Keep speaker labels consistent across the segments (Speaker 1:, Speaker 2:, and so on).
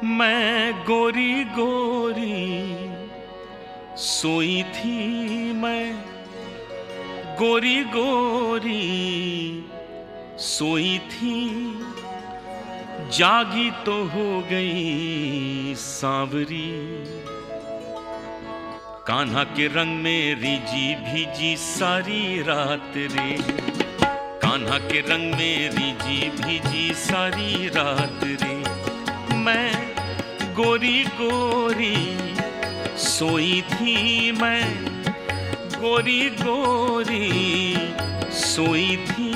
Speaker 1: मैं गोरी गोरी सोई थी, मैं गोरी गोरी सोई थी, जागी तो हो गई सांवरी। कान्हा के रंग में रिजी भीजी सारी रात रे, कान्हा के रंग में रिजी भीजी सारी रात रे। मैं गोरी गोरी सोई थी, मैं गोरी गोरी सोई थी,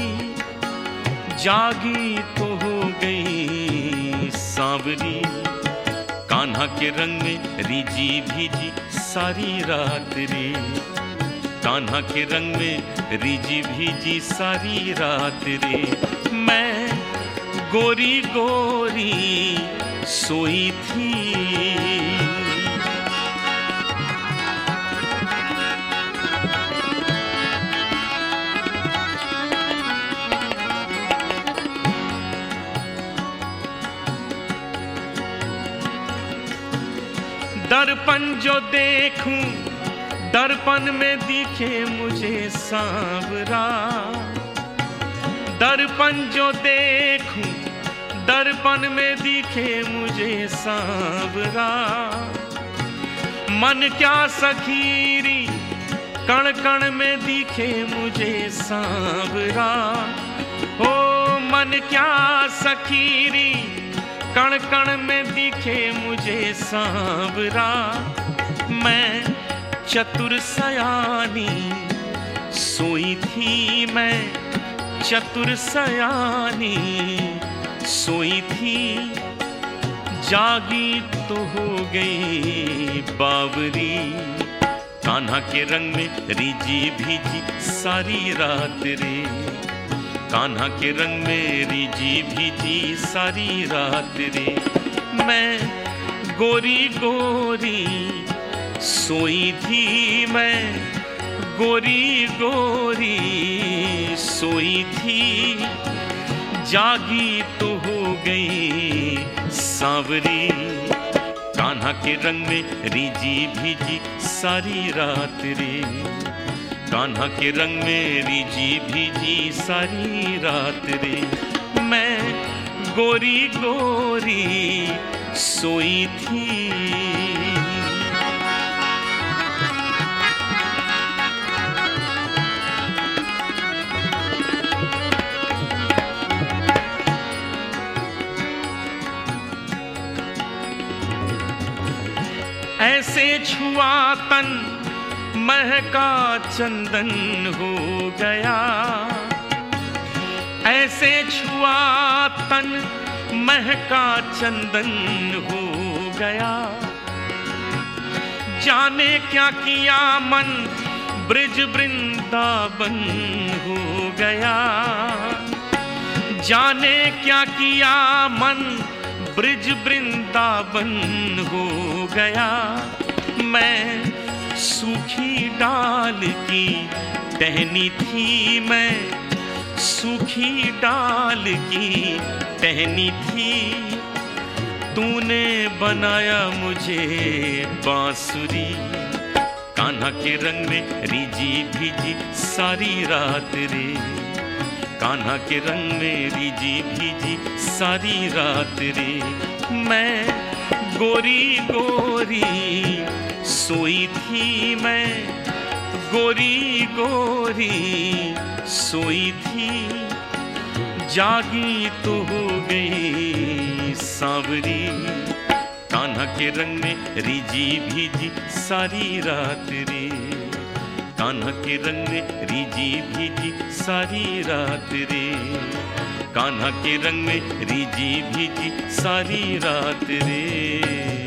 Speaker 1: जागी तो हो गई सांवरी। कान्हा के रंग में रिजी भीजी सारी रात रे, कान्हा के रंग में रिजी भीजी सारी रात रे। मैं गोरी गोरी सोई थी। दर्पण जो देखूं, दर्पण में दिखे मुझे सांवरा। दर्पण जो देखूं, दर्पण में दिखे मुझे सांवरा। मन क्या सखीरी, कण कण में दिखे मुझे सांवरा। ओ मन क्या सखीरी, कण कण में दिखे मुझे सांवरा। मैं चतुर सयानी सोई थी, मैं चतुर सयानी सोई थी, जागी तो हो गई बावरी। कान्हा के रंग में रिजी भीजी सारी रात रे, कान्हा के रंग में रिजी भीजी सारी रात रे। मैं गोरी गोरी सोई थी, मैं गोरी गोरी सोई थी, जागी तो हो गई सांवरी। कान्हा के रंग में रिजी भीजी सारी रात रे, कान्हा के रंग में रिजी भीजी सारी रात रे। मैं गोरी गोरी सोई थी। ऐसे छुआ तन महका चंदन हो गया, ऐसे छुआ तन महका चंदन हो गया। जाने क्या किया मन ब्रिज वृंदावन हो गया, जाने क्या किया मन ब्रिज वृंदावन हो गया। मैं सूखी डाल की टहनी थी, मैं सूखी डाल की टहनी थी, तूने बनाया मुझे बांसुरी। कान्हा के रंग में रिजी भीजी सारी रात रे, कान्हा के रंग में रिजी भीजी सारी रात रे। मैं गोरी गोरी सोई थी, मैं गोरी गोरी सोई थी, जागी तो हो गई सांवरी। कान्हा के रंग में रिजी भीजी सारी रात रे, कान्हा के रंग में रिजी भीजी सारी रात रे, कान्हा के रंग में रिजी भीजी सारी रात रे।